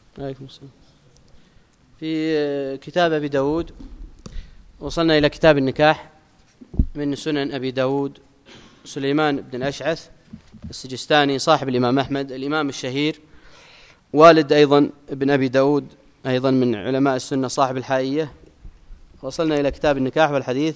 عليكم السلام. في كتاب أبي داود وصلنا إلى كتاب النكاح من سنن أبي داود. سليمان بن الأشعث السجستاني صاحب الإمام أحمد الإمام الشهير، والد أيضا ابن أبي داود، أيضا من علماء السنة صاحب الحائية. وصلنا إلى كتاب النكاح والحديث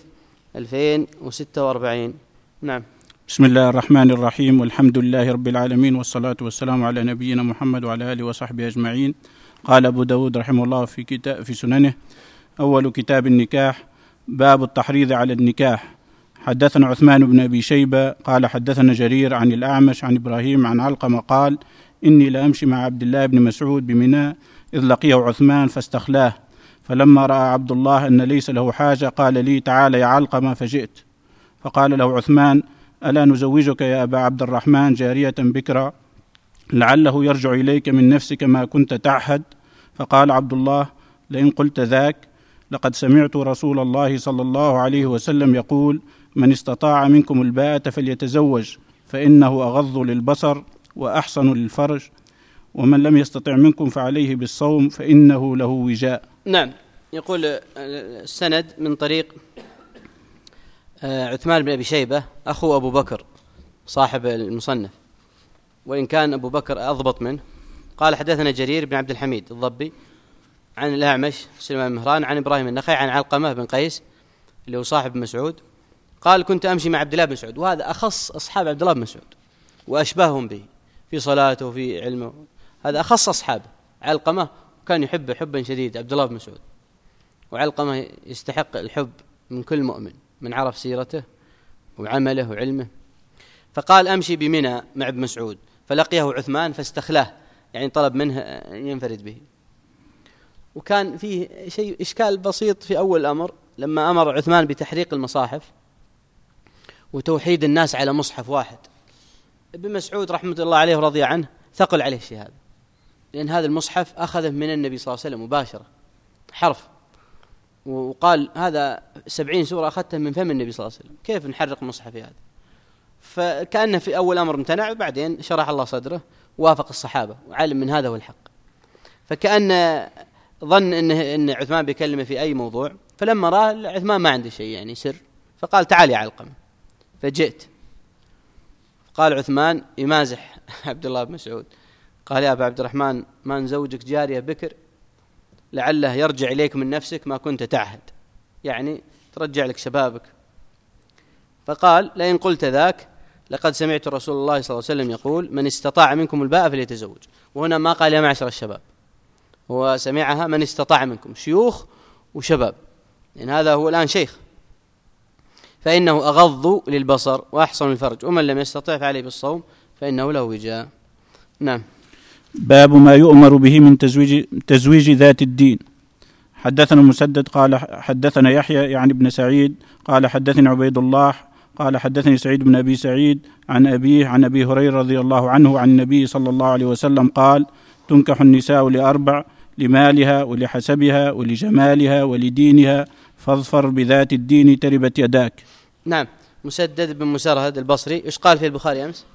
2046. نعم. بسم الله الرحمن الرحيم، والحمد لله رب العالمين، والصلاة والسلام على نبينا محمد وعلى آله وصحبه أجمعين. قال أبو داود رحمه الله في سننه: أول كتاب النكاح، باب التحريض على النكاح. حدثنا عثمان بن أبي شيبة قال حدثنا جرير عن الأعمش عن إبراهيم عن علقمة قال: إني لأمشي مع عبد الله بن مسعود بمنى إذ لقيه عثمان فاستخلاه، فلما رأى عبد الله أن ليس له حاجة قال لي: تعال يا علقمة، فجئت، فقال له عثمان: ألا نزوجك يا أبا عبد الرحمن جارية بكرا لعله يرجع إليك من نفسك ما كنت تعهد؟ فقال عبد الله: لئن قلت ذاك لقد سمعت رسول الله صلى الله عليه وسلم يقول: من استطاع منكم الباءة فليتزوج فإنه أغض للبصر وأحصن للفرج، ومن لم يستطع منكم فعليه بالصوم فإنه له وجاء. نعم. يقول السند من طريق عثمان بن أبي شيبة أخو أبو بكر صاحب المصنف، وإن كان أبو بكر أضبط منه. قال حدثنا جرير بن عبد الحميد الضبي عن الأعمش سليمان بن مهران عن إبراهيم النخعي عن علقمة بن قيس اللي هو صاحب مسعود قال: كنت أمشي مع عبد الله بن مسعود، وهذا أخص أصحاب عبد الله بن مسعود وأشبههم به في صلاته وفي علمه، هذا أخص أصحابه. علقمة كان يحب حبا شديد عبد الله بن مسعود، وعلقمة يستحق الحب من كل مؤمن من عرف سيرته وعمله وعلمه. فقال: أمشي بمنى مع ابن مسعود فلقيه عثمان فاستخلاه، يعني طلب منه ينفرد به. وكان فيه شيء إشكال بسيط في أول الأمر لما أمر عثمان بتحريق المصاحف وتوحيد الناس على مصحف واحد. ابن مسعود رحمة الله عليه ورضي عنه ثقل عليه الشيء هذا، لأن هذا المصحف أخذه من النبي صلى الله عليه وسلم مباشرة حرف، وقال: هذا 70 سورة أخذتها من فم النبي صلى الله عليه وسلم، كيف نحرق مصحفي هذا؟ فكأنه في أول أمر امتنع، وبعدين شرح الله صدره ووافق الصحابة وعلم من هذا هو الحق. فكأن ظن إن عثمان بيكلمه في أي موضوع، فلما رأى عثمان ما عنده شيء يعني سر، فقال: تعال يا علقمة، فجئت. قال عثمان يمازح عبد الله بن مسعود قال: يا أبا عبد الرحمن، ما نزوجك جارية بكر لعله يرجع إليك من نفسك ما كنت تعهد، يعني ترجع لك شبابك. فقال: لئن قلت ذاك لقد سمعت رسول الله صلى الله عليه وسلم يقول: من استطاع منكم الباءة فليتزوج. وهنا ما قال يا معشر الشباب، هو سمعها من استطاع منكم، شيوخ وشباب، لأن هذا هو الآن شيخ. فإنه أغض للبصر وأحصن الفرج، ومن لم يستطع فعليه بالصوم فإنه له وجاء. نعم. باب ما يؤمر به من تزويج ذات الدين. حدثنا مسدد قال حدثنا يحيى يعني ابن سعيد قال حدثني عبيد الله قال حدثني سعيد بن أبي سعيد عن أبيه عن أبي هريرة رضي الله عنه عن النبي صلى الله عليه وسلم قال: تنكح النساء لأربع: لمالها ولحسبها ولجمالها ولدينها، فاظفر بذات الدين تربت يداك. نعم. مسدد بن مسرهد البصري. إيش قال في البخاري أمس؟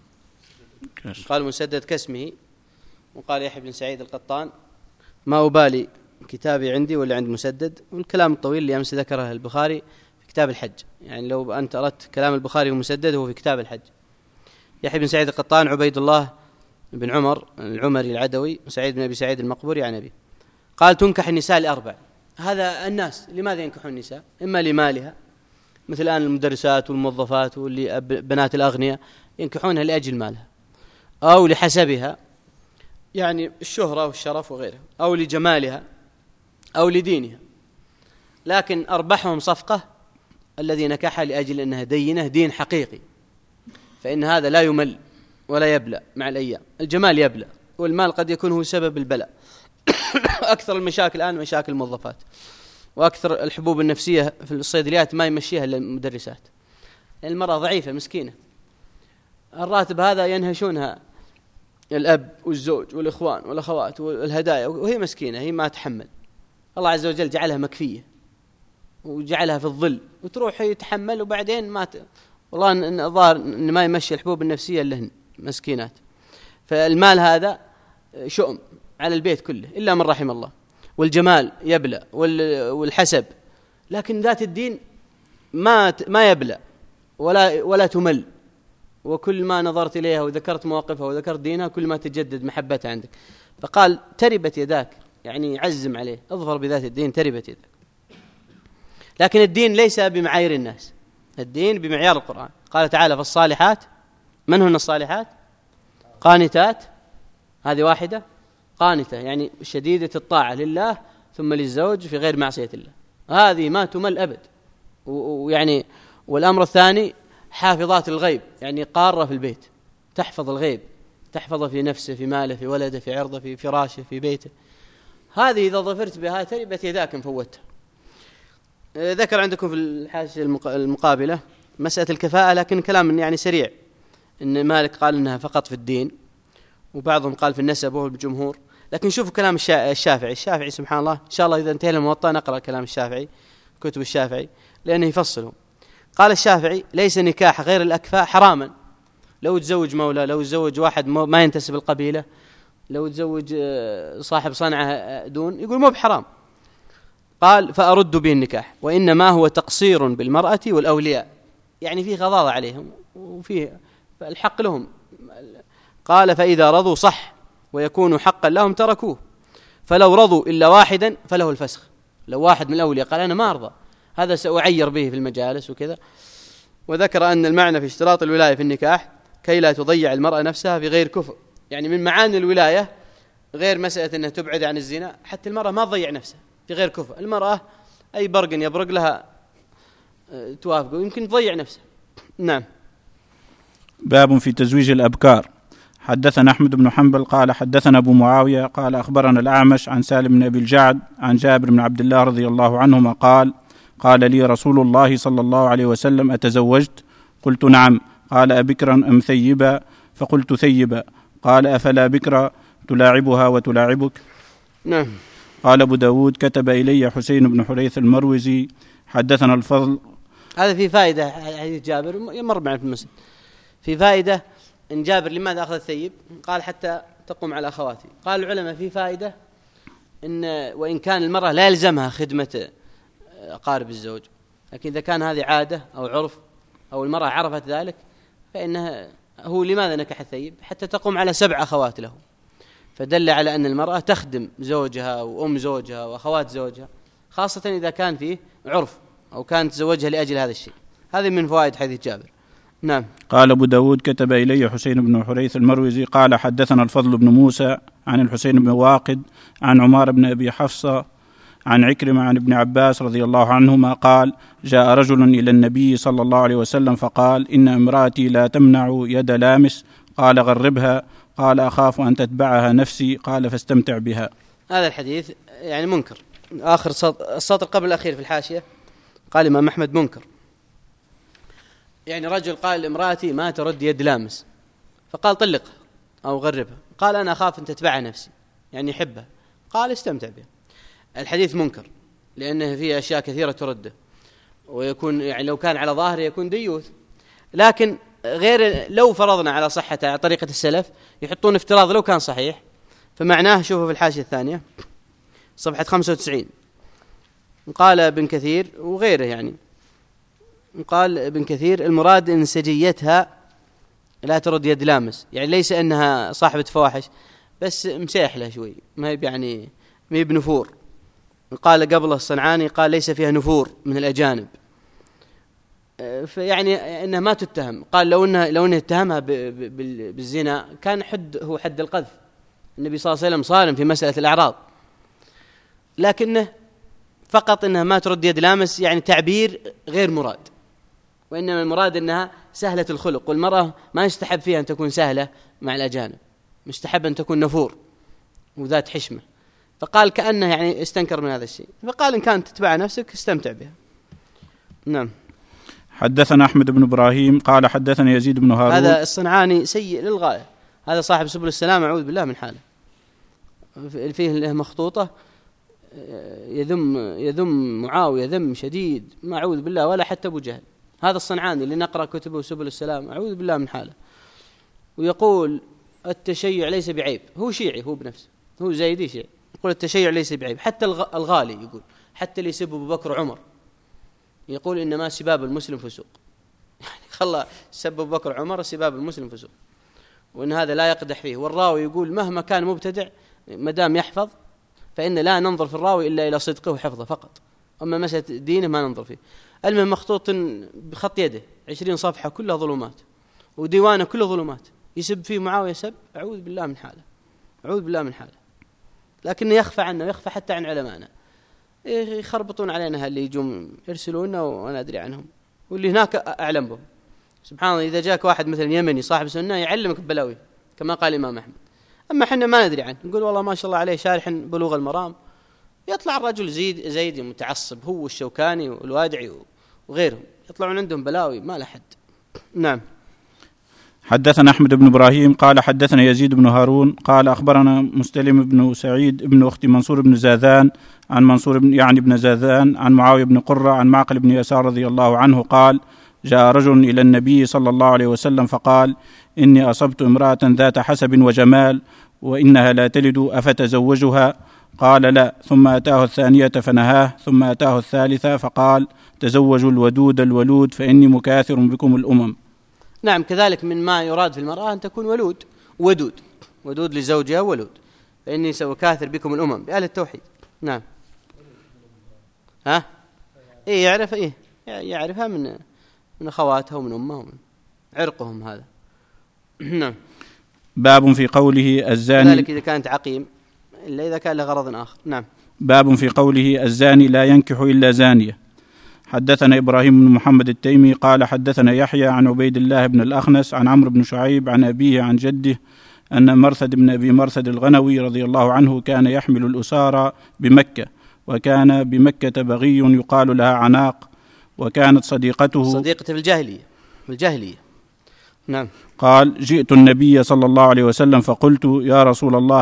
قال مسدد كاسمه، وقال يحيى بن سعيد القطان. ما أبالي كتابي عندي ولا عند مسدد، والكلام الطويل اللي أمس ذكره البخاري في كتاب الحج، يعني لو أنت أردت كلام البخاري ومسدد هو في كتاب الحج. يحيى بن سعيد القطان عبيد الله بن عمر العمري العدوي، وسعيد بن أبي سعيد المقبوري عن أبي. قال: تنكح النساء لأربع. هذا الناس لماذا ينكحون النساء؟ إما لمالها، مثل الآن المدرسات والموظفات واللي بنات الأغنياء ينكحونها لأجل مالها، أو لحسبها يعني الشهرة والشرف وغيره، أو لجمالها، أو لدينها. لكن أربحهم صفقة الذي نكحها لأجل أنها دينة دين حقيقي، فإن هذا لا يمل ولا يبلى مع الأيام. الجمال يبلى، والمال قد يكون هو سبب البلاء. أكثر المشاكل الآن مشاكل الموظفات، وأكثر الحبوب النفسية في الصيدليات ما يمشيها إلا المدرسات. المرأة ضعيفة مسكينة، الراتب هذا ينهشونها الأب والزوج والإخوان والأخوات والهدايا، وهي مسكينة، هي ما تحمل. الله عز وجل جعلها مكفية وجعلها في الظل، وتروح يتحمل، وبعدين والله الظاهر إن ما يمشي الحبوب النفسية إلا مسكينات. فالمال هذا شؤم، على البيت كله إلا من رحم الله، والجمال يبلى والحسب، لكن ذات الدين ما يبلى ولا تمل، وكل ما نظرت إليها وذكرت مواقفها وذكرت دينها كل ما تجدد محبتها عندك. فقال تربت يداك، يعني عزم عليه، اظفر بذات الدين تربت يداك. لكن الدين ليس بمعايير الناس، الدين بمعيار القرآن. قال تعالى فالصالحات، من هن الصالحات؟ قانتات، هذه واحدة، قانتة يعني شديدة الطاعة لله ثم للزوج في غير معصية الله، هذه ما تمل أبد. ويعني والأمر الثاني حافظات الغيب، يعني قارة في البيت تحفظ الغيب، تحفظ في نفسه، في ماله، في ولده، في عرضه، في فراشه، في بيته. هذه إذا ظفرت بها تربت يداك إن فوتها. ذكر عندكم في الحاشية المقابلة مسألة الكفاءة، لكن كلام يعني سريع، إن مالك قال إنها فقط في الدين، وبعضهم قال في النسب وهو الجمهور. لكن شوفوا كلام الشافعي سبحان الله، إن شاء الله إذا انتهينا الموطأ نقرأ كلام الشافعي، كتب الشافعي، لأنه يفصله. قال الشافعي ليس نكاح غير الأكفاء حراما، لو تزوج مولى، لو تزوج واحد ما ينتسب القبيلة، لو تزوج صاحب صنعة دون، يقول مو بحرام. قال فأرد به النكاح، وإنما هو تقصير بالمرأة والأولياء، يعني فيه غضاضة عليهم وفيه الحق لهم. قال فإذا رضوا صح ويكون حقا لهم تركوه، فلو رضوا إلا واحدا فله الفسخ. لو واحد من الأولياء قال أنا ما أرضى، هذا سأعير به في المجالس وكذا. وذكر أن المعنى في اشتراط الولاية في النكاح كي لا تضيع المرأة نفسها في غير كفر، يعني من معاني الولاية غير مسألة أنها تبعد عن الزنا، حتى المرأة ما تضيع نفسها في غير كفر. المرأة أي برق يبرق لها توافق ويمكن تضيع نفسها. نعم. باب في تزويج الأبكار. حدثنا أحمد بن حنبل قال حدثنا أبو معاوية قال أخبرنا الأعمش عن سالم بن أبي الجعد عن جابر بن عبد الله رضي الله عنهما قال لي رسول الله صلى الله عليه وسلم أتزوجت؟ قلت نعم. قال أبكرا أم ثيبا؟ فقلت ثيبا. قال أفلا بكرا تلاعبها وتلاعبك؟ نعم. قال أبو داود كتب إلي حسين بن حريث المروزي حدثنا الفضل. هذا في فائدة، حديث جابر يمر معنا في المسجد، في فائدة إن جابر لماذا أخذ الثيب؟ قال حتى تقوم على أخواتي. قال العلماء في فائدة إن وإن كان المرأة لا يلزمها خدمة أقارب الزوج، لكن إذا كان هذه عادة أو عرف أو المرأة عرفت ذلك فإنها هو لماذا نكح الثيب؟ حتى تقوم على 7 أخوات له، فدل على أن المرأة تخدم زوجها وأم زوجها وأخوات زوجها، خاصة إذا كان فيه عرف أو كانت تزوجها لأجل هذا الشيء. هذه من فوائد حديث جابر. نعم. قال أبو داود كتب إلي حسين بن حريث المروزي قال حدثنا الفضل بن موسى عن الحسين بن واقد عن عمار بن أبي حفصة عن عكرمة عن ابن عباس رضي الله عنهما قال جاء رجل إلى النبي صلى الله عليه وسلم فقال إن امرأتي لا تمنع يد لامس. قال غربها. قال أخاف أن تتبعها نفسي. قال فاستمتع بها. هذا الحديث يعني منكر. آخر السطر قبل الأخير في الحاشية قال الإمام أحمد منكر، يعني رجل قال لامرأتي ما ترد يد لامس، فقال طلقها أو غربها. قال أنا أخاف أن تتبعها نفسي، يعني يحبها. قال استمتع بها. الحديث منكر لأنه فيه أشياء كثيرة ترده، ويكون يعني لو كان على ظاهره يكون ديوث. لكن غير لو فرضنا على صحة على طريقة السلف يحطون افتراض لو كان صحيح، فمعناه شوفوا في الحاشية الثانية صفحة 95 قال ابن كثير وغيره، يعني قال ابن كثير المراد إن سجيتها لا ترد يد لامس، يعني ليس أنها صاحبة فواحش بس مسيحلة شوي، ما يعني ما هي بنفور. قال قبله الصنعاني قال ليس فيها نفور من الأجانب، فيعني أنها ما تتهم. قال لو أنه اتهمها بالزنا كان هو حد القذف. النبي صلى الله عليه وسلم صارم في مسألة الأعراض، لكنه فقط أنها ما ترد يد لامس يعني تعبير غير مراد، وإنما المراد أنها سهلة الخلق، والمرأة ما يستحب فيها أن تكون سهلة مع الأجانب، مستحب أن تكون نفور وذات حشمة. فقال كأنه يعني استنكر من هذا الشيء، فقال إن كانت تتبع نفسك استمتع بها. نعم. حدثنا أحمد بن إبراهيم قال حدثنا يزيد بن هارون. هذا الصنعاني سيء للغاية، هذا صاحب سبل السلام أعوذ بالله من حاله، فيه له مخطوطة يذم معاوية ذم شديد ما أعوذ بالله، ولا حتى أبو جهل. هذا الصنعاني اللي نقرأ كتبه سبل السلام أعوذ بالله من حاله، ويقول التشيع ليس بعيب، هو شيعي هو بنفسه، هو زايدي شيء، يقول التشيع ليس بعيب. حتى الغالي يقول، حتى اللي يسب أبو بكر وعمر يقول إنما سباب المسلم فسوق. يعني خلى سب أبو بكر وعمر، سباب المسلم فسوق، وإن هذا لا يقدح فيه. والراوي يقول مهما كان مبتدع مدام يحفظ فإن لا ننظر في الراوي إلا إلى صدقه وحفظه فقط، أما مسألة دينه ما ننظر فيه. المهم مخطوط بخط يده 20 صفحة كلها ظلمات، وديوانه كله ظلمات، يسب فيه معاوية سب أعوذ بالله من حاله، أعوذ بالله من حاله. لكنه يخفى عنه، يخفى حتى عن علمائنا، يخربطون علينا اللي يجون يرسلوننا وأنا أدري عنهم، واللي هناك أعلم بهم. سبحان الله، إذا جاك واحد مثلا يمني صاحب سنة يعلمك بلاوي كما قال الإمام أحمد، أما حنا ما ندري عنه، نقول والله ما شاء الله عليه شارح بلوغ المرام، يطلع الرجل زيدي متعصب، هو والشوكاني والوادعي وغيرهم، يطلعون عندهم بلاوي ما لحد. نعم. حدثنا أحمد بن إبراهيم قال حدثنا يزيد بن هارون قال أخبرنا مستلم بن سعيد ابن أخت منصور بن زاذان عن منصور بن زاذان عن معاوية بن قرة عن معقل بن يسار رضي الله عنه قال جاء رجل إلى النبي صلى الله عليه وسلم فقال إني أصبت امرأة ذات حسب وجمال وإنها لا تلد أفتزوجها؟ قال لا. ثم أتاه الثانية فنهاه، ثم أتاه الثالثة فقال تزوجوا الودود الولود فإني مكاثر بكم الأمم. نعم، كذلك من ما يراد في المرأة أن تكون ودود لزوجها ولود، فإني سأكاثر بكم الأمم بأهل التوحيد. نعم. يعرفها من أخواتها ومن أمها ومن عرقهم هذا. نعم. باب في قوله الزاني، ذلك إذا كانت عقيم إلا إذا كان لغرض آخر. نعم. باب في قوله الزاني لا ينكح إلا زانية. حدثنا إبراهيم بن محمد التيمي قال حدثنا يحيى عن عبيد الله بن الأخنس عن عمرو بن شعيب عن أبيه عن جده أن مرثد بن أبي مرثد الغنوي رضي الله عنه كان يحمل الأسارى بمكة، وكان بمكة بغي يقال لها عناق، وكانت صديقته في الجاهلية. نعم. قال جئت النبي صلى الله عليه وسلم فقلت يا رسول الله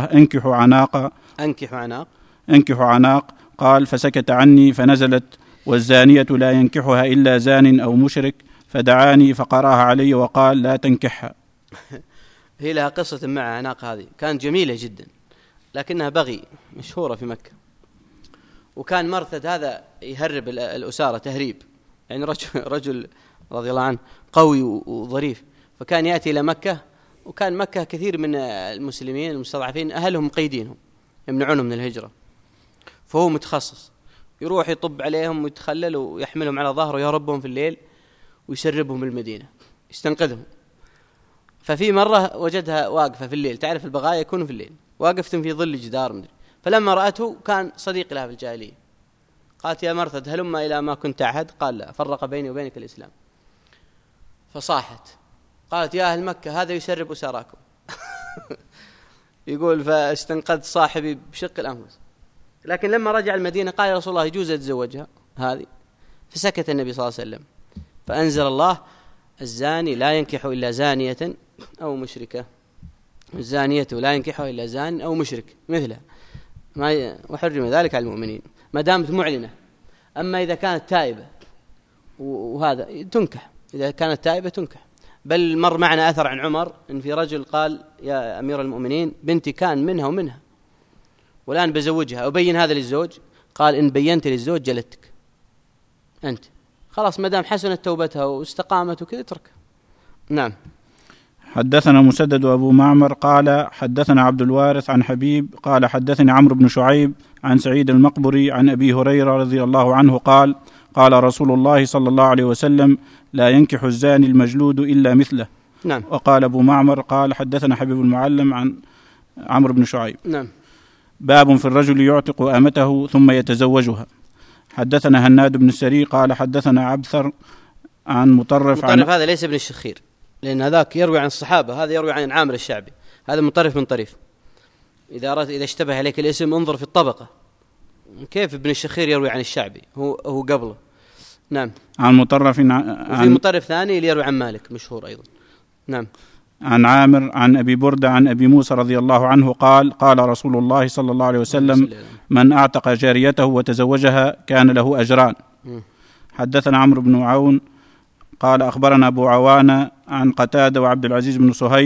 أنكح عناق. قال فسكت عني، فنزلت والزانية لا ينكحها إلا زان أو مشرك، فدعاني فقرأها علي وقال لا تنكحها. هي لها قصة مع عناق، هذه كانت جميلة جدا لكنها بغي مشهورة في مكة، وكان مرثد هذا يهرب الأسارة تهريب، يعني رجل رضي الله عنه قوي وظريف، فكان يأتي إلى مكة، وكان مكة كثير من المسلمين المستضعفين أهلهم مقيدينهم يمنعونهم من الهجرة، فهو متخصص يروح يطب عليهم ويتخلل ويحملهم على ظهره ويهربهم في الليل ويسربهم المدينة يستنقذهم. ففي مرة وجدها واقفة في الليل، تعرف البغايا يكونوا في الليل، واقفتهم في ظل جدار مدري. فلما رأته كان صديق لها في الجاهلية، قالت يا مرثد هلما إلى ما كنت أعهد؟ قال لا، فرق بيني وبينك الإسلام. فصاحت قالت يا أهل مكة هذا يسرب أسراكم. يقول فاستنقذت صاحبي بشق الأنفس. لكن لما رجع المدينة قال يا رسول الله يجوز أتزوجها هذه؟ فسكت النبي صلى الله عليه وسلم، فأنزل الله الزاني لا ينكح إلا زانية أو مشركة، الزانية لا ينكحها إلا زان أو مشرك مثلها، وحرم ذلك على المؤمنين ما دامت معلنة. أما إذا كانت تائبة وهذا تنكح، إذا كانت تائبة تنكح. بل مر معنا أثر عن عمر إن في رجل قال يا أمير المؤمنين بنتي كان منها ومنها والآن بزوجها، أبين هذا للزوج؟ قال إن بينت للزوج جلدتك أنت، خلاص ما دام حسنت توبتها واستقامت وكذا اتركها. نعم. حدثنا مسدد أبو معمر قال حدثنا عبد الوارث عن حبيب قال حدثني عمرو بن شعيب عن سعيد المقبري عن أبي هريرة رضي الله عنه قال قال رسول الله صلى الله عليه وسلم لا ينكح الزاني المجلود إلا مثله. نعم. وقال أبو معمر قال حدثنا حبيب المعلم عن عمرو بن شعيب. نعم. باب في الرجل يعتق أمته ثم يتزوجها. حدثنا هناد بن السري قال حدثنا عبثر عن مطرف هذا ليس ابن الشخير، لأن هذاك يروي عن الصحابة، هذا يروي عن عامر الشعبي، هذا مطرف من طريف. إذا اشتبه عليك الاسم انظر في الطبقة، كيف ابن الشخير يروي عن الشعبي هو قبله. نعم. عن مطرف في مطرف ثاني اللي يروي عن مالك مشهور أيضا. نعم. عن عامر عن أبي بردة عن أبي موسى رضي الله عنه قال قال رسول الله صلى الله عليه وسلم من أعتق جاريته وتزوجها كان له أجران. حدثنا عمرو بن عون قال أخبرنا أبو عوانة عن قتادة وعبد العزيز بن صهيب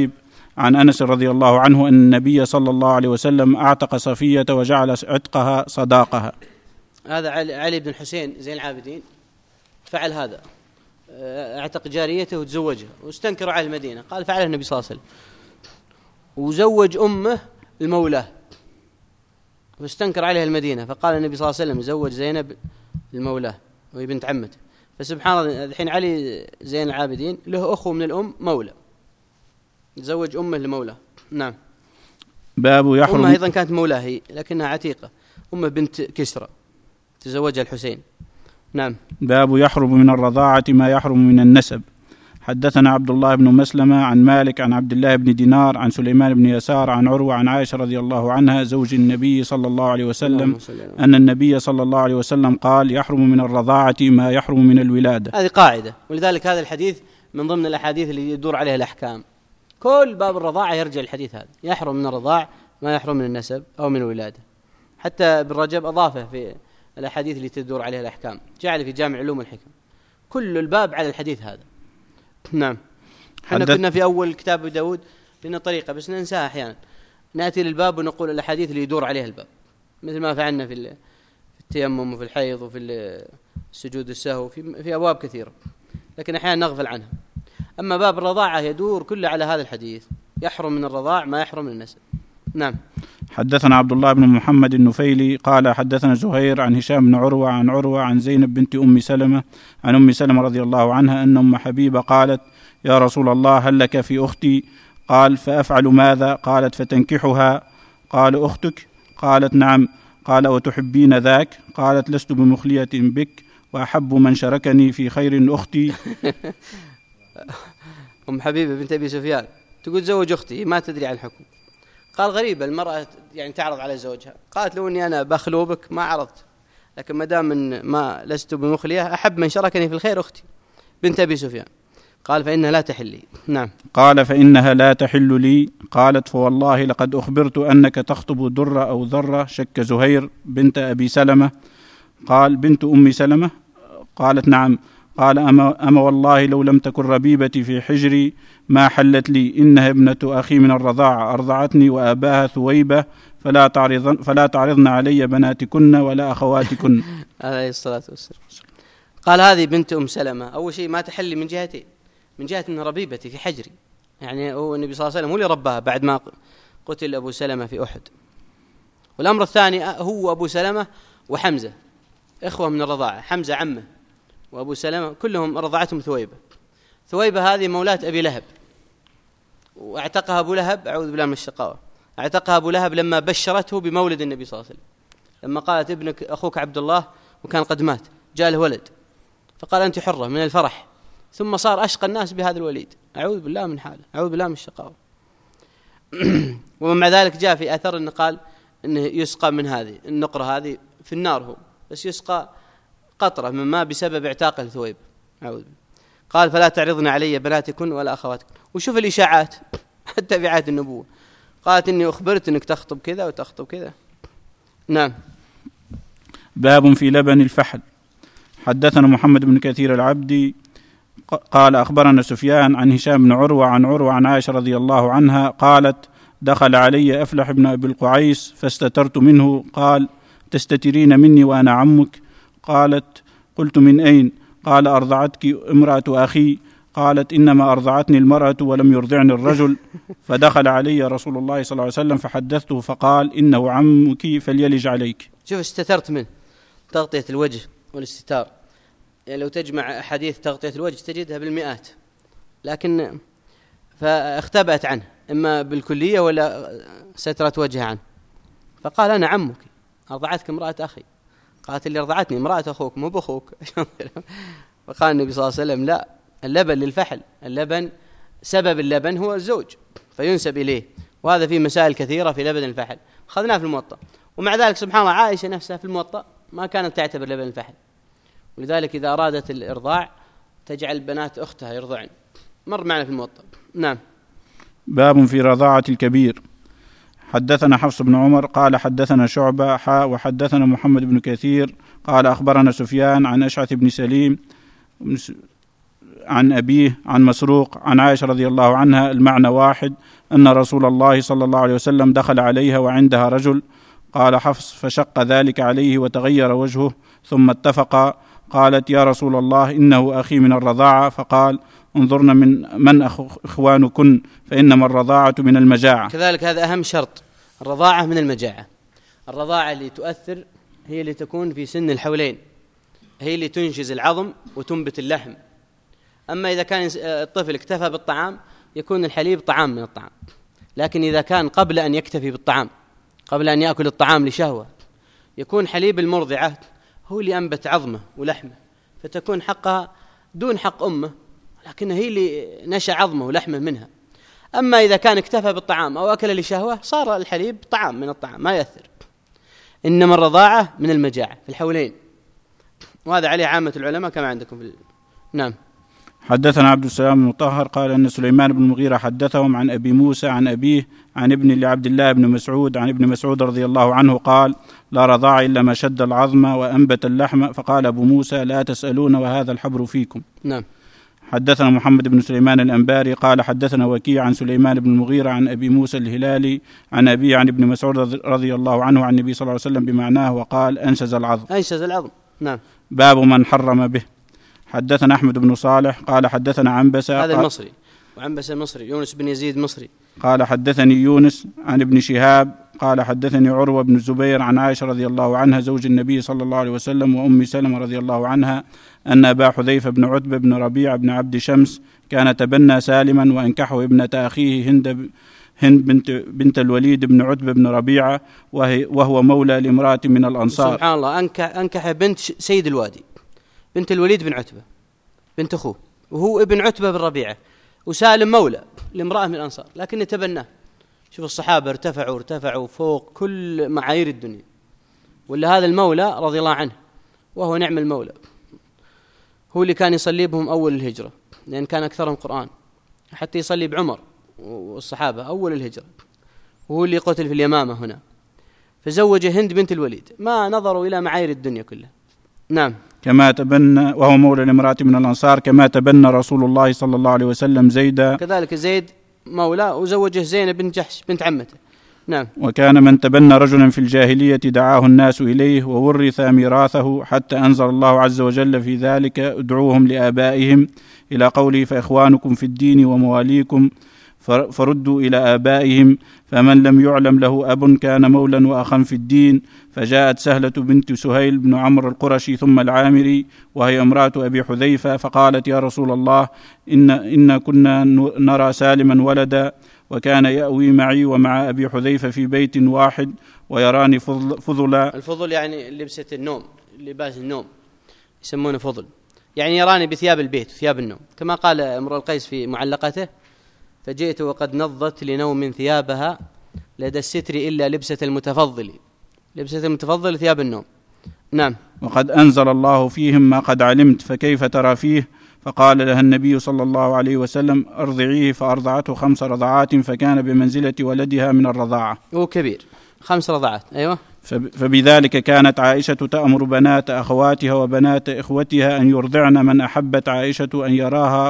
عن أنس رضي الله عنه أن النبي صلى الله عليه وسلم أعتق صفية وجعل عتقها صداقها. هذا علي بن الحسين زين العابدين فعل هذا، اعتق جاريته وتزوجها، واستنكروا على المدينة، قال فعله النبي صلى الله عليه وسلم، وزوج أمه المولاه واستنكر عليها المدينة، فقال النبي صلى الله عليه وسلم زوج زينب المولاه وهي بنت عمته. فسبحان الله الحين علي زين العابدين له أخو من الأم مولى، تزوج أمه المولاه. نعم. باب يحرم. أمه أيضا كانت مولاه هي لكنها عتيقة، أمه بنت كسرى تزوجها الحسين. نعم. باب يحرم من الرضاعة ما يحرم من النسب. حدثنا عبد الله بن مسلمة عن مالك عن عبد الله بن دينار عن سليمان بن يسار عن عروة عن عائشة رضي الله عنها زوج النبي صلى الله عليه وسلم أن النبي صلى الله عليه وسلم قال يحرم من الرضاعة ما يحرم من الولادة. هذه قاعدة، ولذلك هذا الحديث من ضمن الأحاديث اللي يدور عليها الأحكام. كل باب الرضاعة يرجع الحديث هذا، يحرم من الرضاع ما يحرم من النسب أو من الولادة. حتى ابن رجب أضافه في الأحاديث اللي تدور عليها الأحكام، جعل في جامع علوم الحكم كل الباب على الحديث هذا. نعم. احنا كنا في أول كتاب داود لنا طريقة بس ننساها أحيانا، نأتي للباب ونقول الأحاديث اللي يدور عليها الباب، مثل ما فعلنا في التيمم وفي الحيض وفي السجود السهو في أبواب كثيرة، لكن أحيانا نغفل عنها. أما باب الرضاعة يدور كله على هذا الحديث، يحرم من الرضاع ما يحرم من النسب. نعم. حدثنا عبد الله بن محمد النفيلي قال حدثنا زهير عن هشام بن عروة عن زينب بنت أم سلمة عن أم سلمة رضي الله عنها أن أم حبيبة قالت يا رسول الله هل لك في أختي؟ قال فأفعل ماذا؟ قالت فتنكحها. قال أختك؟ قالت نعم. قال وتحبين ذاك؟ قالت لست بمخلية بك وأحب من شركني في خير أختي. أم حبيبة بنت أبي سفيان تقول زوج أختي ما تدري عن الحكم. قال غريبة المرأة يعني تعرض على زوجها. قالت لو أني أنا بخلوبك ما عرضت، لكن ما دام من ما لست بمخلية أحب من شركني في الخير أختي بنت أبي سفيان. قال فإنها لا تحل لي. نعم. قال فإنها لا تحل لي. قالت فوالله لقد أخبرت أنك تخطب درة أو ذرة. شك زهير بنت أبي سلمة. قال بنت أم سلمة؟ قالت نعم. قال أما والله لو لم تكن ربيبتي في حجري ما حلت لي، إنها ابنة أخي من الرضاعة أرضعتني وأباها ثويبة، فلا تعرضن علي بناتكن ولا أخواتكن. عليه الصلاة والسلام. قال هذه بنت أم سلمة أول شيء ما تحل من جهتين، من جهة أن ربيبتي في حجري، يعني هو النبي صلى الله عليه وسلم هو اللي رباها بعد ما قتل أبو سلمة في أحد. والأمر الثاني هو أبو سلمة وحمزة إخوة من الرضاعة، حمزة عمه وأبو سلمة كلهم رضعتهم ثويبة. ثويبة هذه مولاة أبي لهب، واعتقها أبو لهب، أعوذ بالله من الشقاوة، اعتقها أبو لهب لما بشرته بمولد النبي صلى الله عليه وسلم، لما قالت ابنك أخوك عبد الله وكان قد مات جاء له ولد، فقال أنت حرة من الفرح، ثم صار أشقى الناس بهذا الوليد، أعوذ بالله من حاله، أعوذ بالله من الشقاوة. ومع ذلك جاء في أثر أنه قال أنه يسقى من هذه النقرة هذه في النار، هو بس يسقى قطرة من ماء بسبب اعتاقه لثويب. أعوذ بالله. قال فلا تعرضن علي بناتكن ولا أخواتكن. وشوف الإشاعات حتى في عهد النبوة، قالت إني أخبرت أنك تخطب كذا وتخطب كذا. نعم. باب في لبن الفحل. حدثنا محمد بن كثير العبدي قال أخبرنا سفيان عن هشام بن عروة عن عائشة رضي الله عنها قالت دخل علي أفلح بن أبي القعيس فاستترت منه. قال تستترين مني وأنا عمك؟ قلت من أين؟ قال أرضعتك امرأة أخي. قالت إنما أرضعتني المرأة ولم يرضعني الرجل. فدخل علي رسول الله صلى الله عليه وسلم فحدثته فقال إنه عمك فليلج عليك. شوف استترت منه، تغطية الوجه والاستتار، يعني لو تجمع أحاديث تغطية الوجه تجدها بالمئات، لكن فاختبأت عنه إما بالكلية ولا سترت وجهه عنه. فقال أنا عمك أرضعتك امرأة أخي. قالت اللي رضعتني امرأة أخوك مو بأخوك. فقال النبي صلى الله عليه وسلم لا، اللبن للفحل، اللبن سبب اللبن هو الزوج فينسب إليه، وهذا فيه مسائل كثيرة في لبن الفحل أخذناه في الموطأ. ومع ذلك سبحان الله عائشة نفسها في الموطأ ما كانت تعتبر لبن الفحل، ولذلك إذا أرادت الإرضاع تجعل بنات أختها يرضعن، مر معنا في الموطأ. نعم. باب في رضاعة الكبير. حدثنا حفص بن عمر قال حدثنا شعبة وحدثنا محمد بن كثير قال أخبرنا سفيان عن أشعث بن سليم عن أبيه عن مسروق عن عائشة رضي الله عنها المعنى واحد، أن رسول الله صلى الله عليه وسلم دخل عليها وعندها رجل. قال حفص: فشق ذلك عليه وتغير وجهه، ثم اتفقا. قالت: يا رسول الله إنه أخي من الرضاعة. فقال: انظرن من إخوانكن، فإنما الرضاعة من المجاعة. كذلك هذا أهم شرط، الرضاعة من المجاعة. الرضاعة اللي تؤثر هي اللي تكون في سن الحولين، هي اللي تنجز العظم وتنبت اللحم. أما إذا كان الطفل اكتفى بالطعام يكون الحليب طعام من الطعام، لكن إذا كان قبل أن يكتفي بالطعام، قبل أن يأكل الطعام لشهوة، يكون حليب المرضعة هو اللي أنبت عظمه ولحمه، فتكون حقها دون حق أمه، لكن هي اللي نشأ عظمه ولحمه منها. أما إذا كان اكتفى بالطعام أو أكل لشهوة صار الحليب طعام من الطعام ما يأثر. إنما الرضاعة من المجاعة في الحولين، وهذا عليه عامة العلماء كما عندكم نعم. حدثنا عبد السلام بن مطهر قال أن سليمان بن المغيرة حدثهم عن أبي موسى عن أبيه عن ابن لعبد الله بن مسعود عن ابن مسعود رضي الله عنه قال: لا رضاع إلا ما شد العظم وأنبت اللحم. فقال أبو موسى: لا تسألون وهذا الحبر فيكم. نعم. حدثنا محمد بن سليمان الأنباري قال حدثنا وكيع عن سليمان بن المغيرة عن أبي موسى الهلالي عن أبي عن ابن مسعود رضي الله عنه عن النبي صلى الله عليه وسلم بمعناه، وقال: أنشز العظم. نعم. باب من حرم به. حدثنا أحمد بن صالح قال حدثنا عنبسة، هذا المصري، وعنبسة مصري، يونس بن يزيد مصري، قال حدثني يونس عن ابن شهاب قال حدثني عروة بن الزبير عن عائشة رضي الله عنها زوج النبي صلى الله عليه وسلم وأم سلمة رضي الله عنها أن أبا حذيفة بن عتبة بن ربيع بن عبد شمس كان تبنى سالما وأنكحه ابنة أخيه هند بنت الوليد بن عتبة بن ربيعة، وهو مولى لامرأة من الأنصار. سبحان الله، أنكح بنت سيد الوادي، بنت الوليد بن عتبة بنت أخوه، وهو ابن عتبة بن ربيعة، وسالم مولى لامرأة من الأنصار، لكن تبناه. شوف الصحابة ارتفعوا فوق كل معايير الدنيا، ولا هذا المولى رضي الله عنه وهو نعم المولى، هو اللي كان يصلي بهم أول الهجرة، لأن كان أكثرهم قرآن، حتى يصلي بعمر والصحابة أول الهجرة، وهو اللي قتل في اليمامة هنا، فزوج هند بنت الوليد، ما نظروا إلى معايير الدنيا كلها. نعم. كما تبنى، وهو مولى لامرأة من الأنصار، كما تبنى رسول الله صلى الله عليه وسلم زيدا، كذلك زيد مولى وزوجه زينب بنت جحش بنت عمته. نعم. وكان من تبنى رجلا في الجاهلية دعاه الناس إليه وورث ميراثه، حتى أنزل الله عز وجل في ذلك: ادعوهم لآبائهم، إلى قوله: فإخوانكم في الدين ومواليكم فردوا إلى آبائهم. فمن لم يعلم له أب كان مولا وأخا في الدين. فجاءت سهلة بنت سهيل بن عمرو القرشي ثم العامري، وهي امرأة أبي حذيفة، فقالت: يا رسول الله، إن كنا نرى سالما ولدا، وكان يأوي معي ومع أبي حذيفة في بيت واحد، ويراني فضلا. الفضل يعني لبسة النوم، لباس النوم يسمونه فضل، يعني يراني بثياب البيت، ثياب النوم، كما قال امرؤ القيس في معلقته: فجئت وقد نضت لنوم ثيابها لدى الستر إلا لبسة المتفضل. لبسة المتفضل ثياب النوم. نعم. وقد أنزل الله فيهم ما قد علمت، فكيف ترى فيه؟ فقال لها النبي صلى الله عليه وسلم: أرضعيه. فأرضعته 5 رضعات، فكان بمنزلة ولدها من الرضاعة. هو كبير، 5 رضعات. أيوة. فبذلك كانت عائشة تأمر بنات أخواتها وبنات إخوتها أن يرضعن من أحبت عائشة أن يراها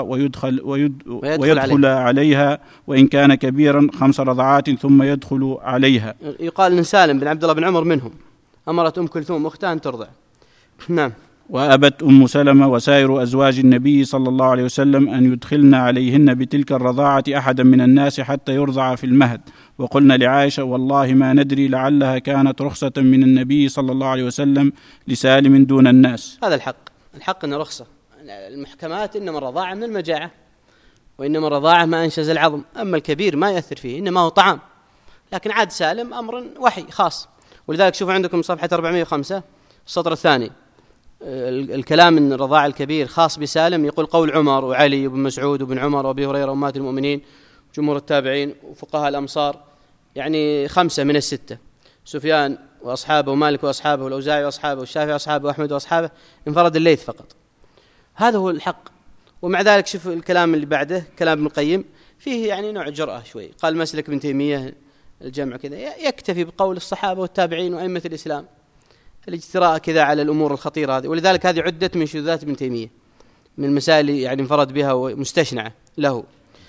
ويدخل عليها، وإن كان كبيرا 5 رضعات ثم يدخل عليها. يقال أن سالم بن عبد الله بن عمر منهم، أمرت أم كلثوم أختها أن ترضع. نعم. وأبت أم سلمة وسائر أزواج النبي صلى الله عليه وسلم أن يدخلن عليهن بتلك الرضاعة أحدا من الناس حتى يرضع في المهد. وقلنا لعائشة: والله ما ندري، لعلها كانت رخصة من النبي صلى الله عليه وسلم لسالم دون الناس. هذا الحق أنه رخصة. المحكمات إنما الرضاعة من المجاعة، وإنما الرضاعة ما أنشز العظم، أما الكبير ما يأثر فيه، إنما هو طعام. لكن عاد سالم أمر وحي خاص، ولذلك شوفوا عندكم صفحة 405 السطر الثاني، الكلام ان الرضاع الكبير خاص بسالم، يقول: قول عمر وعلي وابن مسعود وابن عمر وابي هريره وامهات المؤمنين جمهور التابعين وفقهاء الامصار، يعني 5 من ال6، سفيان واصحابه ومالك واصحابه والاوزاعي واصحابه والشافعي واصحابه واحمد واصحابه، انفرد الليث فقط. هذا هو الحق. ومع ذلك شوف الكلام اللي بعده، كلام ابن القيم، فيه يعني نوع جرأة شوي. قال: مسلك ابن تيمية الجمع كذا، يكتفي بقول الصحابة والتابعين وأئمة الإسلام، الاجتراء كذا على الأمور الخطيرة هذه، ولذلك هذه عدت من شذوذات ابن تيمية، من المسائل يعني انفرد بها ومستشنعة له.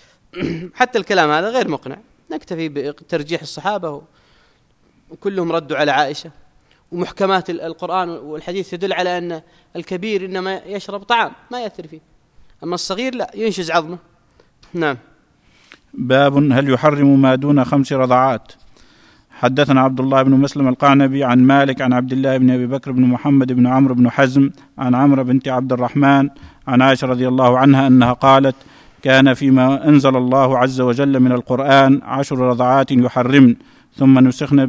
حتى الكلام هذا غير مقنع، نكتفي بترجيح الصحابة وكلهم ردوا على عائشة، ومحكمات القرآن والحديث تدل على أن الكبير إنما يشرب طعام ما يأثر فيه، أما الصغير لا ينشز عظمه. نعم. باب هل يحرم ما دون 5 رضعات. حدثنا عبد الله بن مسلم القعنبي عن مالك عن عبد الله بن أبي بكر بن محمد بن عمرو بن حزم عن عمرو بنت عبد الرحمن عن عائشة رضي الله عنها أنها قالت: كان فيما أنزل الله عز وجل من القرآن 10 رضعات يحرمن، ثم نسخن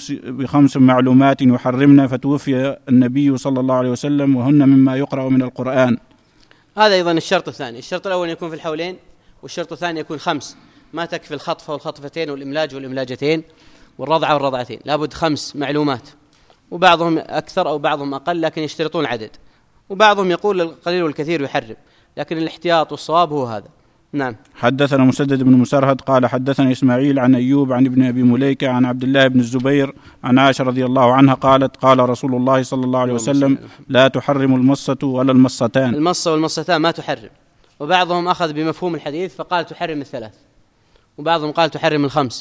ب5 معلومات يحرمن، فتوفي النبي صلى الله عليه وسلم وهن مما يقرأ من القرآن. هذا أيضا الشرط الثاني. الشرط الأول يكون في الحولين، والشرط الثاني يكون 5، ما تكفي الخطفة والخطفتين والإملاج والإملاجتين والرضعة والرضعتين، لابد 5 معلومات، وبعضهم أكثر أو بعضهم أقل لكن يشترطون العدد، وبعضهم يقول القليل والكثير يحرم، لكن الاحتياط والصواب هو هذا. نعم. حدثنا مسدد بن مسرهد قال حدثنا إسماعيل عن أيوب عن ابن أبي مليكة عن عبد الله بن الزبير عن عائشة رضي الله عنها قالت: قال رسول الله صلى الله عليه وسلم: لا تحرم المصة ولا المصتان. المصة والمصتان ما تحرم، وبعضهم أخذ بمفهوم الحديث فقال تحرم 3، وبعضهم قال تحرم 5،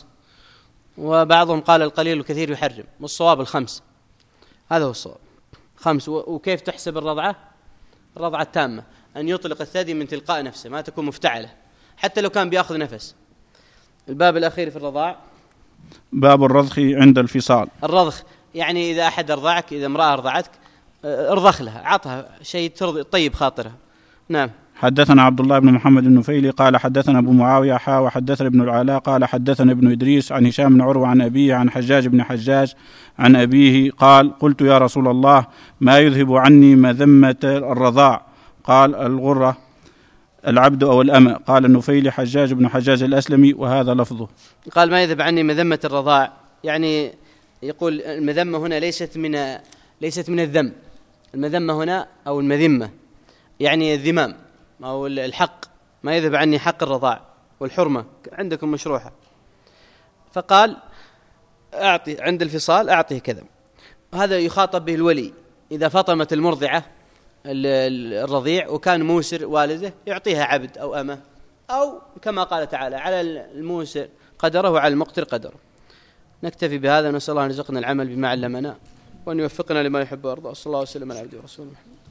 وبعضهم قال القليل والكثير يحرم، والصواب 5، هذا هو الصواب 5. وكيف تحسب الرضعة؟ الرضعة التامة أن يطلق الثدي من تلقاء نفسه، ما تكون مفتعلة حتى لو كان بيأخذ نفس. الباب الأخير في الرضاع باب الرضخ عند الفصال. الرضخ يعني إذا أحد أرضعك، إذا امرأة أرضعتك ارضخ لها، عطها شيء طيب خاطرها. نعم. حدثنا عبد الله بن محمد النفيلي قال حدثنا أبو معاوية وحدثنا ابن العلاء قال حدثنا ابن إدريس عن هشام بن عروة عن أبيه عن حجاج بن حجاج عن أبيه قال: قلت يا رسول الله ما يذهب عني مذمة الرضاع؟ قال: الغرة، العبد أو الأمة. قال النفيلي: حجاج بن حجاج الأسلمي، وهذا لفظه. قال: ما يذهب عني مذمة الرضاع، يعني يقول المذمة هنا ليست من الذم، المذمة هنا أو المذمة يعني الذمام أو الحق، ما يذهب عني حق الرضاع والحرمة عندكم مشروحة. فقال: أعطي عند الفصال أعطيه كذا. هذا يخاطب به الولي إذا فطمت المرضعة الرضيع وكان موسر والده يعطيها عبد أو أمة، أو كما قال تعالى: على الموسر قدره وعلى المقتر قدره. نكتفي بهذا، ونسأل الله أن يرزقنا العمل بما علمنا وأن يوفقنا لما يحب ويرضى. صلى الله وسلم على عبده ورسوله.